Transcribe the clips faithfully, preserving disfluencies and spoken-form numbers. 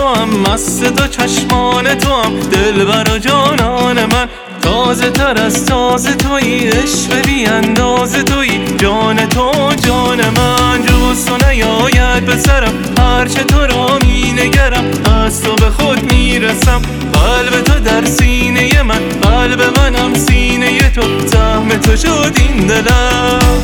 تو هم، مست دو چشمان تو هم، دلبر و جانان من. تازه تر از تازه تویی، عشق بی اندازه تویی، جان تو جان من. جز تو نیاید به سرم، هرچه تو را می نگرم، از تو به خود می رسم. قلب تو در سینه من، قلب منم سینه تو، سهم تو شد این دلم.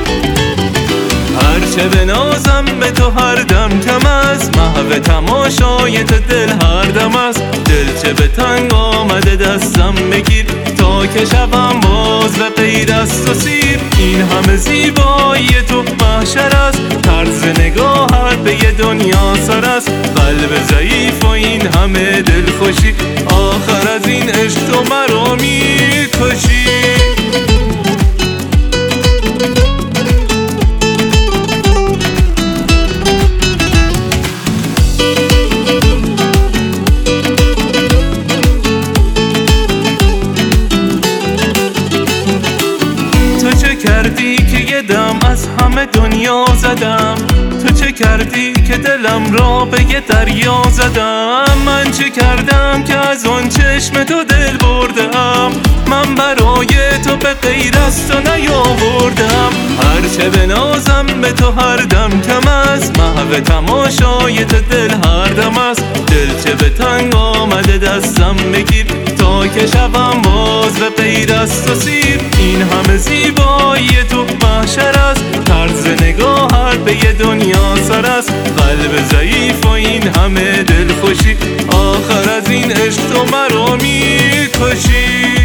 هرچه بنازم به تو هر دم کم است، محو تماشای تو دل هر دم است. دل چه به تنگ آمده دستم بگیر، تا که شوم باز به غیر از تو سیر. این همه زیبایی تو محشر است، طرز نگاهت به یه دنیا سر است. قلب ضعیف و این همه دل خوشی، آخر از این عشق تو مرا میکشی. کردی که یه دم از همه دنیا زدم، تو چه کردی که دلم را به یه دریا زدم. من چه کردم که از اون چشم تو دل بردم، من برای تو به غیر از تو نیاوردم. هرچه بنازم به تو هر دم کم است، محو تماشای تو دل هر دم است. دل چه به تنگ آمده دستم بگیر، تا که شوم باز به غیر از تو سیر. این همه زیبایی تو محشر است، طرز نگاهت به یه دنیا سر است. قلب ضعیف و این همه دل خوشی، آخر از این عشق تو مرا میکشی.